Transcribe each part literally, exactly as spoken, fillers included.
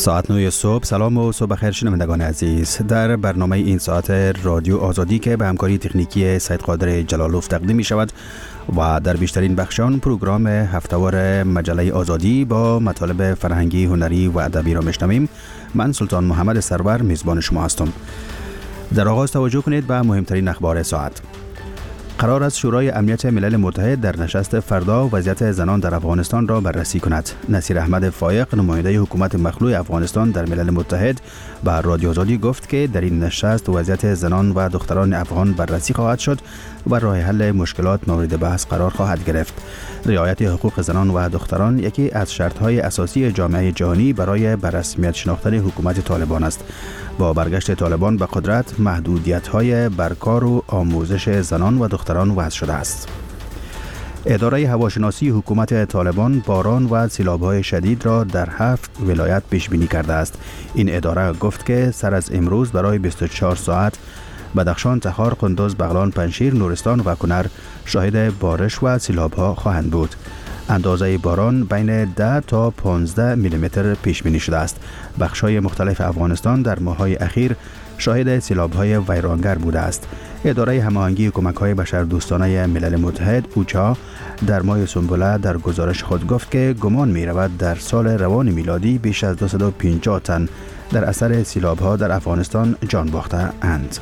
ساعت نه صبح. سلام و صبح بخیر شنوندگان عزیز. در برنامه این ساعت رادیو آزادی که به همکاری تکنیکی سید قادر جلالوف تقدیم می شود و در بیشترین بخشان پروگرام هفته‌وار مجله آزادی با مطالب فرهنگی، هنری و ادبی را میشنویم. من سلطان محمد سرور میزبان شما هستم. در آغاز توجه کنید به مهمترین اخبار ساعت. قرار است شورای امنیت ملل متحد در نشست فردا وضعیت زنان در افغانستان را بررسی کند. نصیر احمد فایق، نماینده حکومت مخلوع افغانستان در ملل متحد، به رادیو آزادی گفت که در این نشست وضعیت زنان و دختران افغان بررسی خواهد شد و راه حل مشکلات مورد بحث قرار خواهد گرفت. رعایت حقوق زنان و دختران یکی از شرط‌های اساسی جامعه جهانی برای به رسمیت شناختن حکومت طالبان است. با برگشت طالبان به قدرت، محدودیت‌های بر کار و آموزش زنان و دختران وضع شده است. اداره هواشناسی حکومت طالبان باران و سیلاب‌های شدید را در هفت ولایت پیش بینی کرده است. این اداره گفت که سر از امروز برای بیست و چهار ساعت بدخشان، تخار، قندوز، بغلان، پنجشیر، نورستان و کنر شاهد بارش و سیلاب‌ها خواهند بود. اندازه باران بین ده تا پانزده میلیمتر پیش بینی شده است. بخش‌های مختلف افغانستان در ماه‌های اخیر شاهد سیلاب‌های ویرانگر بوده است. اداره هماهنگی کمک‌های بشردوستانه ملل متحد اوچا در ماه سنبله در گزارش خود گفت که گمان می‌رود در سال روان میلادی بیش از دویست و پنجاه تن در اثر سیلاب‌ها در افغانستان جان باخته اند.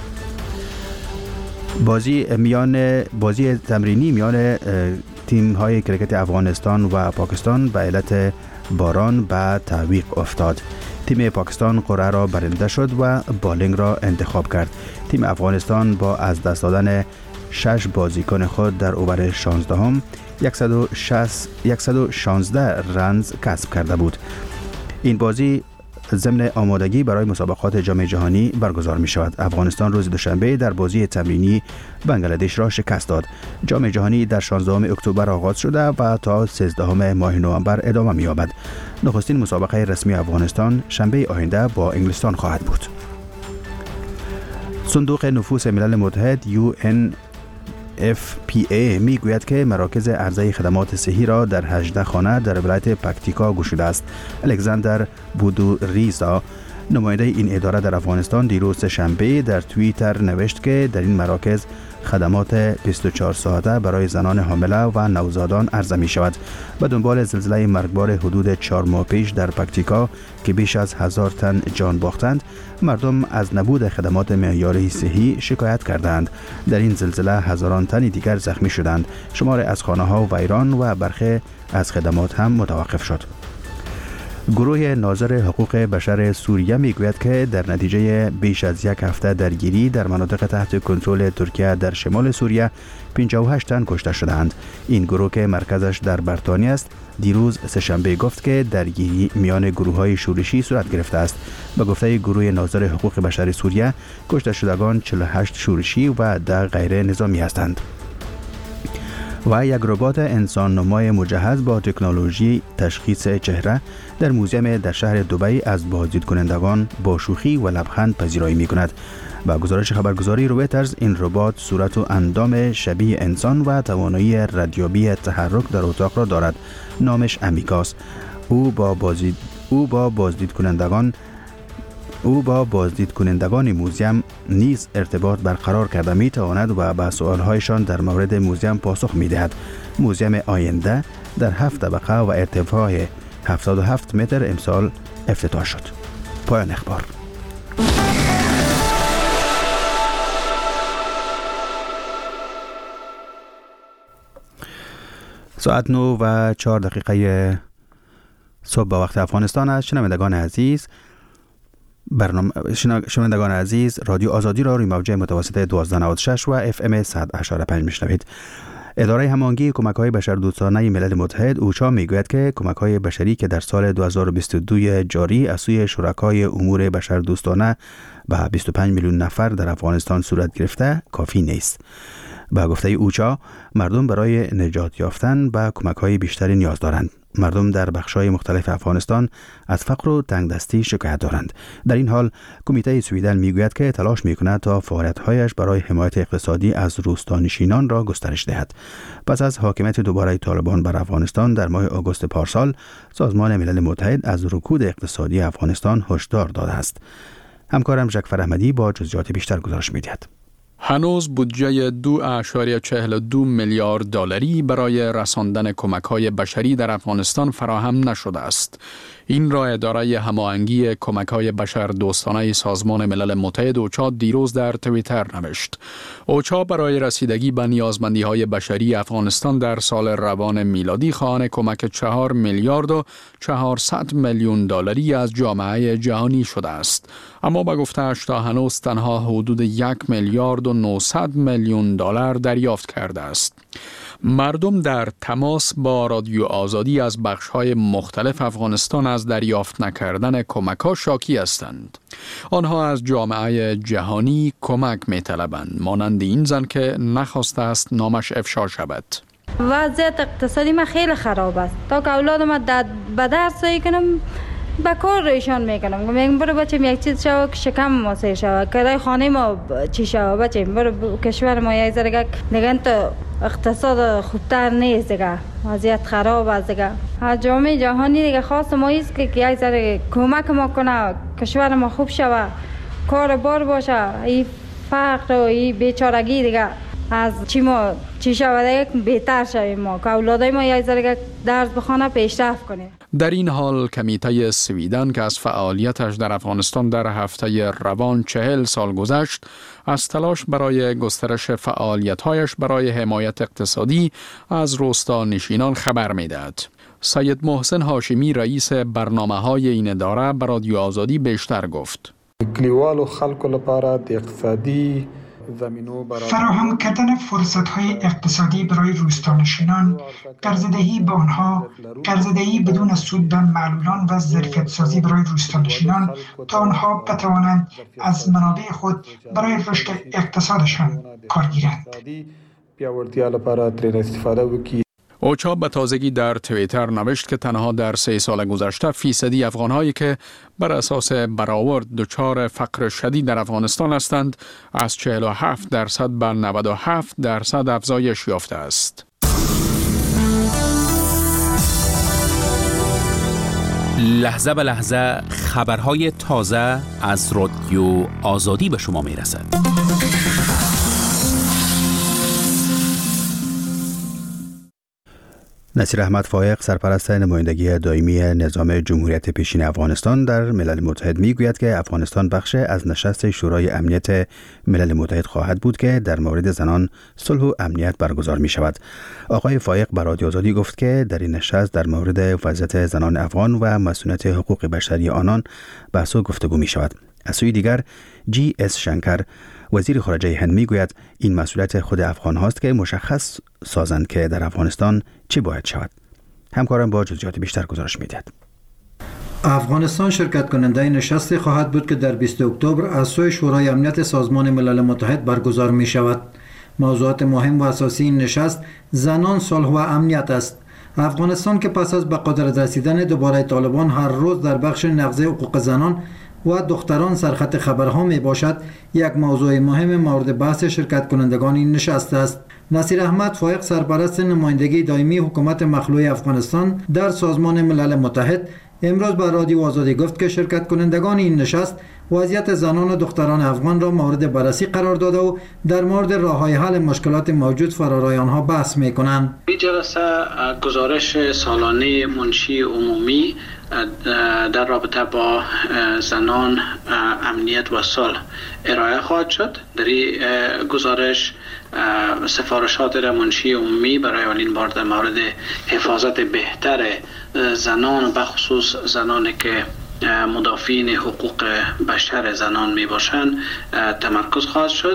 بازی میان بازی تمرینی میان تیم های کرکت افغانستان و پاکستان به علت باران به تعویق افتاد. تیم پاکستان قرعه را برنده شد و بالینگ را انتخاب کرد. تیم افغانستان با از دست دادن شش بازیکن خود در اوور شانزدهم صد و شانزده رنز کسب کرده بود. این بازی ضمن آمادگی برای مسابقات جام جهانی برگزار می شود. افغانستان روز دوشنبه در بازی تمرینی بنگلادش را شکست داد. جام جهانی در شانزدهم اکتبر آغاز شده و تا سیزدهم ماه نوامبر ادامه می یابد. نخستین مسابقه رسمی افغانستان شنبه آینده با انگلستان خواهد بود. صندوق نفوس ملل متحد یو ان اف پی ای می گوید که مراکز عرضه خدمات صحی را در هجده خانه در ولایت پکتیکا گشوده است. الکساندر بودوریزا، نماینده این اداره در افغانستان، دیروز شنبه در توییتر نوشت که در این مراکز خدمات بیست و چهار ساعته برای زنان حامله و نوزادان عرضه می شود. به دنبال زلزله مرگبار حدود چهار ماه پیش در پکتیکا که بیش از هزار تن جان باختند، مردم از نبود خدمات معیاری صحی شکایت کردند. در این زلزله هزاران تن دیگر زخمی شدند. شمار از خانه ها ویران و برخی از خدمات هم متوقف شد. گروه ناظر حقوق بشر سوریه میگوید که در نتیجه بیش از یک هفته درگیری در مناطق تحت کنترل ترکیه در شمال سوریه پنجاه و هشت تن کشته شدند. این گروه که مرکزش در بریتانیا است دیروز سه‌شنبه گفت که درگیری میان گروه‌های شورشی صورت گرفته است. به گفته گروه ناظر حقوق بشر سوریه، کشته شدگان چهل و هشت شورشی و ده غیر نظامی هستند. و یک ربات انسان نمای مجهز با تکنولوژی تشخیص چهره در موزیم در شهر دبی از بازدید کنندگان با شوخی و لبخند پذیرایی می کند. با گزارش خبرگزاری رویترز، این ربات صورت و اندام شبیه انسان و توانایی ردیابی تحرک در اتاق را دارد. نامش امیکاس. او با بازدید او با بازدید کنندگان او با بازدید کنندگان موزیم نیز ارتباط برقرار کرده می تواند و به سوالهایشان در مورد موزیم پاسخ می دهد. موزیم آینده در هفت طبقه و ارتفاع هفتاد و هفت متر امسال افتتاح شد. پایان اخبار. ساعت نه و چهار دقیقه صبح به وقت افغانستان است. شنوندگان عزیز، برنامه شنوندگان عزیز، رادیو آزادی را روی موج متوسط دویست و نود و شش و اف ام صد و هشت و پنج میشنوید. اداره هماهنگی کمک‌های بشردوستانه ملل متحد اوچا میگوید که کمک‌های بشری که در سال دو هزار و بیست و دو جاری از سوی شرکای امور بشردوستانه به بیست و پنج میلیون نفر در افغانستان صورت گرفته کافی نیست. به گفته اوچا مردم برای نجات یافتن به کمک‌های بیشتری نیاز دارند. مردم در بخش‌های مختلف افغانستان از فقر و تنگدستی شکایت دارند. در این حال کمیته سویدن میگوید که تلاش میکند تا فعالیت‌هایش برای حمایت اقتصادی از روستانشینان را گسترش دهد. پس از حاکمیت دوباره طالبان بر افغانستان در ماه آگوست پارسال، سازمان ملل متحد از رکود اقتصادی افغانستان هشدار داده است. همکارم جعفر احمدی با جزئیات بیشتر گزارش می‌دهد. هنوز بودجه دو اعشاریه چهل و دو میلیارد دلاری برای رساندن کمک‌های بشری در افغانستان فراهم نشده است. این را اداره هماهنگی کمک‌های بشر دوستانه سازمان ملل متحد اوچا دیروز در توییتر نوشت. اوچا برای رسیدگی به نیازمندی‌های بشری افغانستان در سال روان میلادی خواهان کمک چهار میلیارد و چهارصد میلیون دلاری از جامعه جهانی شده است. اما به گفته‌اش تا هنوز تنها حدود یک میلیارد و نهصد میلیون دلار دریافت کرده است. مردم در تماس با رادیو آزادی از بخش‌های مختلف افغانستان از دریافت نکردن کمک‌ها شاکی هستند. آنها از جامعه جهانی کمک می‌طلبند، مانند این زن که نخواسته است نامش افشا شود. وضعیت اقتصادی ما خیلی خراب است. تا که اولادم به درس کنم با کار ایشان میکنم. میگم برو بچه‌م یک چیز شو که شکم ما سیر شو، کرای خانه ما چی شو بچه‌م، برو کشور ما یک ذره نگن تو اقتصاد خوبتر نیست دیگه، وضعیت خراب است دیگه. جامعه جهانی دیگه خواست ما است که یک ذره کمک ما کنه، کشور ما خوب شوه، کار بار باشه، این فقر و این بیچارگی دیگه از چی ما چی شوه دیگه بهتر شویم، ما که اولادای ما یک ذره درس بخونه پیشرفت کنه. در این حال کمیته سویدن که از فعالیتش در افغانستان در هفته روان چهل سال گذشت، از تلاش برای گسترش فعالیت‌هایش برای حمایت اقتصادی از روستانشینان خبر می‌دهد. سید محسن هاشمی رئیس برنامه‌های این اداره به رادیو آزادی بیشتر گفت. کلیوالو خلکو لپاره د اقتصادی فراهم کردن فرصت‌های اقتصادی برای روستانشینان، قرضه‌دهی به آنها، قرضه‌دهی بدون سود به معلولان و ظرفیت‌سازی برای روستانشینان تا آنها بتوانند از منابع خود برای رشد اقتصادشان کار گیرند. اوچا به تازگی در توییتر نوشت که تنها در سه سال گذشته فیصدی افغان‌هایی که بر اساس برآورد دچار فقر شدید در افغانستان هستند از چهل و هفت درصد به نود و هفت درصد افزایش یافته است. لحظه به لحظه خبرهای تازه از رادیو آزادی به شما میرسد. نصیر احمد فایق سرپرست نمایندگی دائمی نظام جمهوریت پیشین افغانستان در ملل متحد میگوید که افغانستان بخش از نشست شورای امنیت ملل متحد خواهد بود که در مورد زنان صلح و امنیت برگزار می شود. آقای فایق به رادیو آزادی گفت که در این نشست در مورد وضعیت زنان افغان و مسئولیت حقوق بشری آنان بحث و گفتگو می شود. از سوی دیگر جی اس شنکر وزیر خارجه هند میگوید این مسئولیت خود افغان هاست که مشخص سازند که در افغانستان چه باید شود. همکارم با جزئیات بیشتر گزارش میدهد. افغانستان شرکت کننده نشست خواهد بود که در بیست اکتبر از سوی شورای امنیت سازمان ملل متحد برگزار می شود. موضوعات مهم و اساسی این نشست زنان، صلح و امنیت است. افغانستان که پس از به قدرت رسیدن دوباره طالبان هر روز در بخش نقض حقوق زنان و دختران سرخط خبرها می باشد، یک موضوع مهم مورد بحث شرکت کنندگان این نشست است. نصیر احمد فایق سرپرست نمایندگی دائمی حکومت مخلوع افغانستان در سازمان ملل متحد امروز به رادیو آزادی گفت که شرکت کنندگان این نشست وضعیت زنان و دختران افغان را مورد بررسی قرار داده و در مورد راه‌های حل مشکلات موجود فرارای آنها بحث می‌کنند. این جلسه گزارش سالانه منشی عمومی در رابطه با زنان، امنیت و صلح ارائه خواهد شد. در این گزارش سفارشات منشی عمومی برای اولین بار در مورد حفاظت بهتر زنان و بخصوص زنانی که مدافعین حقوق بشر زنان می باشند تمرکز خواهد شد.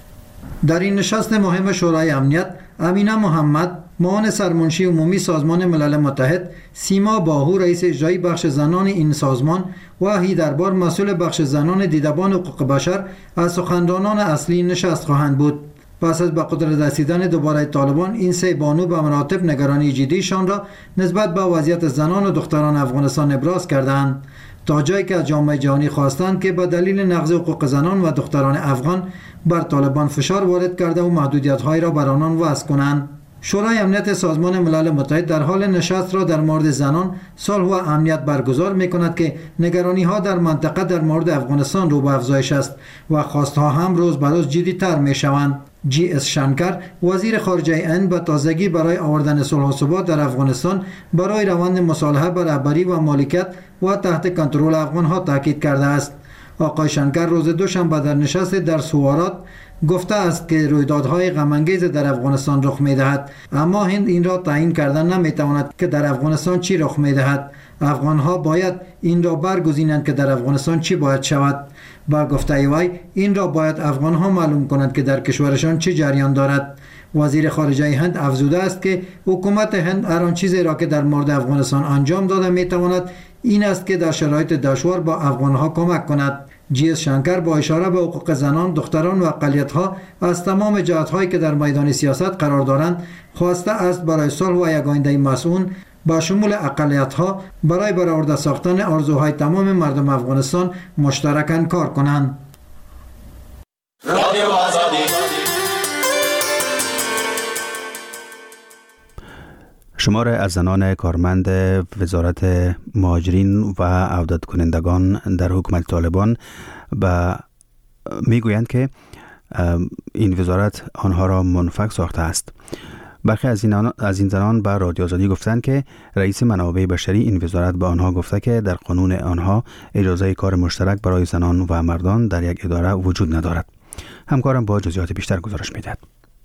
در این نشست مهم شورای امنیت امینه محمد معاون سرمنشی عمومی سازمان ملل متحد، سیما باهو رئیس اجرایی بخش زنان این سازمان و هیدربار مسئول بخش زنان دیدبان حقوق بشر از سخنرانان اصلی نشست خواهند بود. پس از به قدرت رسیدن دوباره طالبان، این سه بانو به مراتب نگرانی جدیشان را نسبت به وضعیت زنان و دختران افغانستان ابراز کردند، تا جایی که از جامعه جهانی خواستند که به دلیل نقض حقوق زنان و دختران افغان بر طالبان فشار وارد کرده و محدودیت‌های را بر آنان وضع کنند. شورای امنیت سازمان ملل متحد در حال نشست را در مورد زنان، صلح و امنیت برگزار می‌کند که نگرانی‌ها در منطقه در مورد افغانستان رو به افزایش است و خواست‌ها هم روز به روز جدی‌تر می‌شوند. جی اس شنکر، وزیر خارجه هند، به تازگی برای آوردن صلح و ثبات در افغانستان برای روند مصالحه بر رهبری و مالکیت و تحت کنترل افغان‌ها تاکید کرده است. آقای شنکر روز دوشنبه در نشست در سوارات گفته است که رویدادهای غم‌انگیز در افغانستان رخ می‌دهد، اما هند این را تعیین کردن نمی‌تواند که در افغانستان چی رخ می‌دهد. افغان‌ها باید این را برگزینند که در افغانستان چی باید شود. با گفته وی، این را باید افغان‌ها معلوم کنند که در کشورشان چه جریان دارد. وزیر خارجه هند افزوده است که حکومت هند هر آن چیزی را که در مورد افغانستان انجام داده می‌تواند این است که در شرایط دشوار با افغان‌ها کمک کند. جی اس شنکر با اشاره به حقوق زنان، دختران و اقلیت‌ها از تمام جهت‌هایی که در میدان سیاست قرار دارند خواسته است برای صلح و یک آینده مسئول با شمول اقلیت‌ها برای برآورده ساختن آرزوهای تمام مردم افغانستان مشترکاً کار کنند. شمار از زنان کارمند وزارت مهاجرین و عودت کنندگان در حکومت طالبان به میگویند که این وزارت آنها را منفک ساخته است. برخی از این, از این زنان به رادیو آزادی گفتند که رئیس منابع بشری این وزارت به آنها گفته که در قانون آنها اجازه کار مشترک برای زنان و مردان در یک اداره وجود ندارد. همکارم با جزئیات بیشتر گزارش می‌دهد.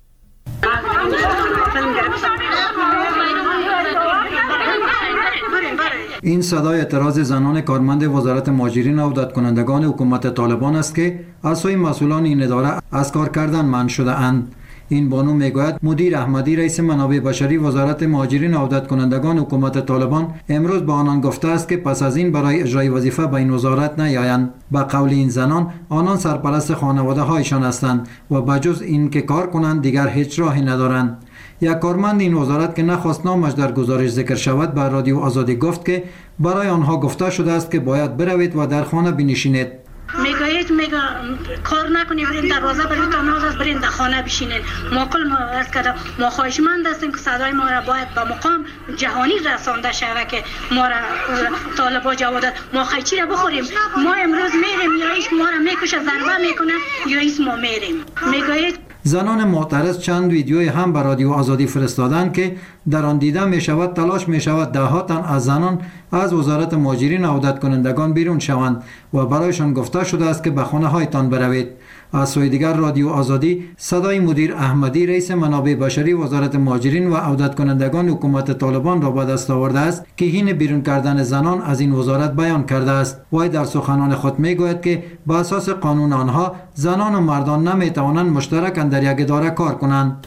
این صدای اعتراض زنان کارمند وزارت مهاجرین و عودت کنندگان حکومت طالبان است که از سوی مسئولان این اداره از کار کردن منع شده اند. این بانو میگوید مدیر احمدی، رئیس منابع بشری وزارت مهاجرین و عودت کنندگان حکومت طالبان، امروز به آنان گفته است که پس از این برای اجرای وظیفه به این وزارت نیایند. با قول این زنان، آنان سرپرست خانواده هایشان هستند و بجز این که کار کنند دیگر هیچ راهی ندارند. یک کارمند این وزارت که نخواست نامش در گزارش ذکر شود به رادیو آزادی گفت که برای آنها گفته شده است که باید بروید و در خانه بنشینید. میگوید میگه کار نکنید، برین دروازه برید تا ناز برین در خانه بشینید. ما کل ما عرض کردم ما خواهشمند هستیم که صدای ما را باید به مقام جهانی رسانده شود که ما را طالبا جوادت ما خیچی را بخوریم. ما امروز میریم یا ایش ما را میکشه ضربه میکنه یا ایش ما میریم. میگوید زنان معترض چند ویدیوی هم به رادیو آزادی فرستادند که در آن دیده می شود تلاش می شود ده ها تن از زنان از وزارت مهاجرین و عودت کنندگان بیرون شوند و برایشان گفته شده است که به خانه هایتان بروید. از سوی دیگر رادیو آزادی صدای مدیر احمدی، رئیس منابع بشری وزارت مهاجرین و عودت کنندگان حکومت طالبان را به دست آورده است که حین بیرون کردن زنان از این وزارت بیان کرده است. وی در سخنان خود میگوید که با اساس قانون آنها زنان و مردان نمیتوانند مشترکاً در یک اداره کار کنند.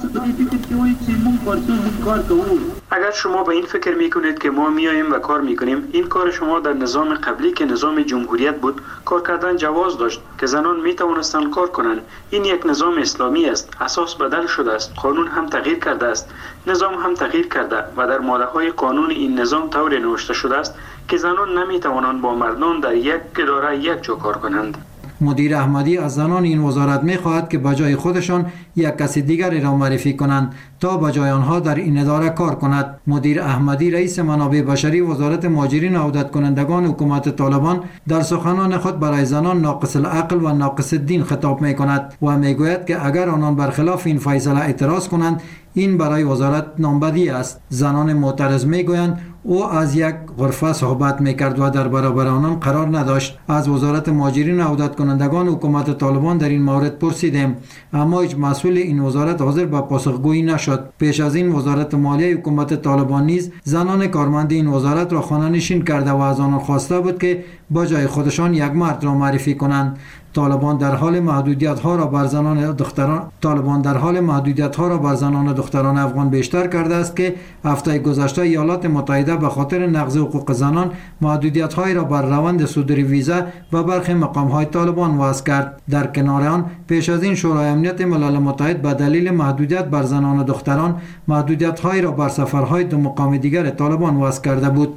اگر شما به این فکر میکنید که ما میاییم و کار میکنیم، این کار شما در نظام قبلی که نظام جمهوریت بود کار کردن جواز داشت که زنان میتوانستند کار کنند. این یک نظام اسلامی است، اساس بدل شده است، قانون هم تغییر کرده است، نظام هم تغییر کرده و در ماده های قانون این نظام طوری نوشته شده است که زنان نمیتوانند با مردان در یک اداره یک جا کار کنند. مدیر احمدی از زنان این وزارت می خواهد که بجای خودشان یک کسی دیگری را معرفی کنند تا بجای آنها در این اداره کار کند. مدیر احمدی، رئیس منابع بشری وزارت مهاجرین و عودت کنندگان حکومت طالبان، در سخنان خود برای زنان ناقص العقل و ناقص الدین خطاب می کند و می گوید که اگر آنان برخلاف این فیصله اعتراض کنند این برای وزارت نامبدی است. زنان معترض می گویند او از یک غرفه صحبت میکرد و در برابر آنان قرار نداشت. از وزارت مهاجرین و عودت کنندگان حکومت طالبان در این مورد پرسیدیم، اما هیچ مسئول این وزارت حاضر به پاسخگویی نشد. پیش از این وزارت مالیه حکومت طالبان نیز زنان کارمند این وزارت را خانه نشین کرده و از آنان خواسته بود که با جای خودشان یک مرد را معرفی کنند. طالبان در حال محدودیت ها را بر زنان دختران طالبان در حال محدودیت ها را بر زنان و دختران افغان بیشتر کرده است که هفته گذشته ایالات متحده به خاطر نقض حقوق زنان محدودیت های را بر روند صدور ویزا و برخی مقام های طالبان وضع کرد. در کنار آن پیش از این شورای امنیت ملل متحد به دلیل محدودیت بر زنان و دختران محدودیت های را بر سفرهای دو مقام دیگر طالبان وضع کرده بود.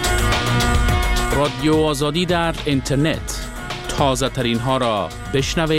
رادیو آزادی در اینترنت، تازه ترین ها را بشنوید